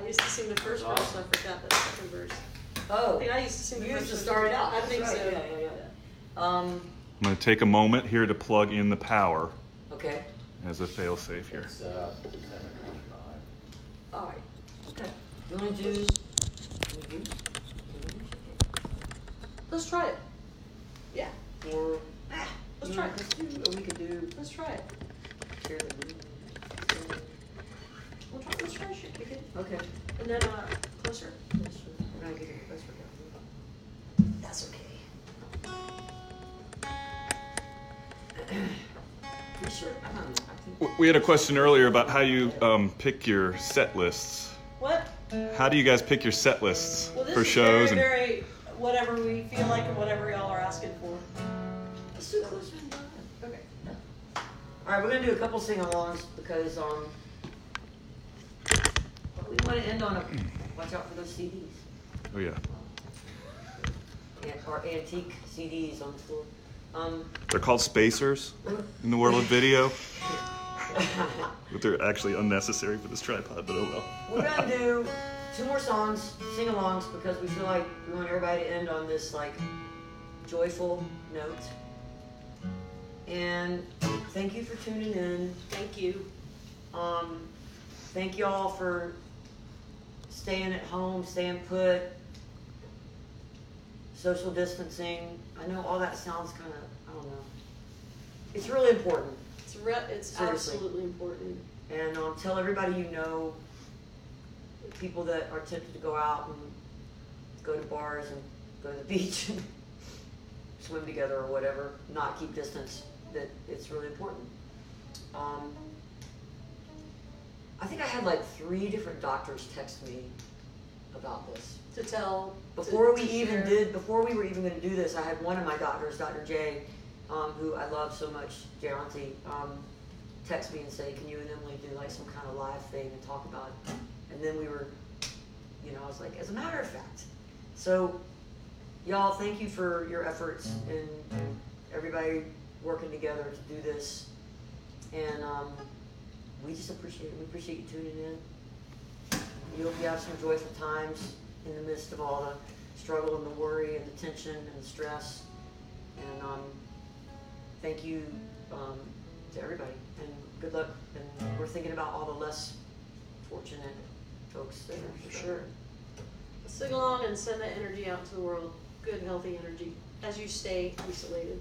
used to sing the first verse, I forgot the second verse. Oh. I think I used to sing the You first used to verse. start it out. I think That's so. right. Yeah. I'm going to take a moment here to plug in the power Okay. as a fail-safe here. It's 7:25. All right. Okay. You want to do? Let's try it. Yeah. Or Let's try it. Or we could do. Let's try it. Share the room. Let's try shit. We can. Okay. And then closer. We're gonna get it closer down. That's okay. You sure? I don't know. I think. We had a question earlier about how you pick your set lists. What? How do you guys pick your set lists Well, this for is shows? very whatever we feel like and whatever y'all are asking for. Let's do closer. Okay. All right, we're gonna do a couple sing-alongs because we want to end on a. Watch out for those CDs. Oh yeah, Our antique CDs on the floor. they're called spacers in the world of video, but they're actually unnecessary for this tripod. But oh well. We're gonna do 2 more songs, sing-alongs, because we feel like we want everybody to end on this like joyful note. And thank you for tuning in. Thank you. Thank you all for staying at home, staying put, social distancing. I know all that sounds kind of, I don't know. It's really important. It's Seriously. absolutely important. And tell everybody you know, people that are tempted to go out and go to bars and go to the beach and swim together or whatever, not keep distance, that it's really important. I think I had like 3 different doctors text me about this. To tell. Before we share. were even going to do this, I had one of my doctors, Dr. J, who I love so much, J Auntie, text me and say, can you and Emily do like some kind of live thing and talk about it? And then we were, I was like, as a matter of fact. So, y'all, thank you for your efforts and everybody working together to do this. And we just appreciate it. We appreciate you tuning in. We hope you have some joyful times in the midst of all the struggle and the worry and the tension and the stress. And thank you to everybody. And good luck. And we're thinking about all the less fortunate folks there, for sure. Sing along and send that energy out to the world. Good, healthy energy as you stay isolated.